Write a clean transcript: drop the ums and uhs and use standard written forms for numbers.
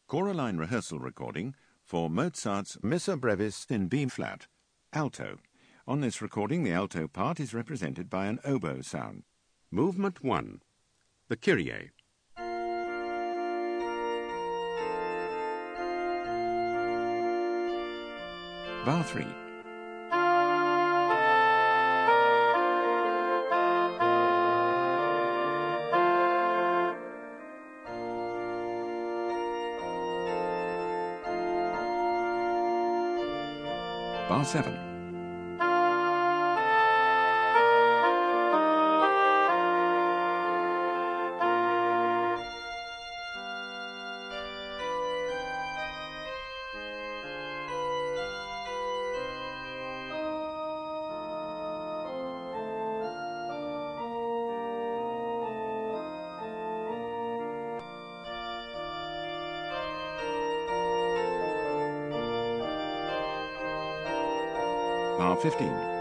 Choraline rehearsal recording for Mozart's Missa Brevis in B-flat, alto. On this recording, the alto part is represented by an oboe sound. Movement 1. The Kyrie. Bar 3. Bar 7. Bar 15.